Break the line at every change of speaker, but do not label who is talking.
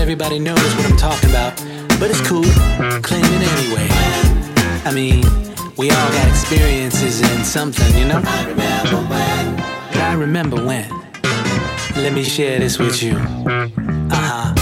everybody knows what I'm talking about, but it's cool, claim it anyway. I mean, we all got experiences in something, you know? I remember when. I remember when. Let me share this with you. Uh-huh.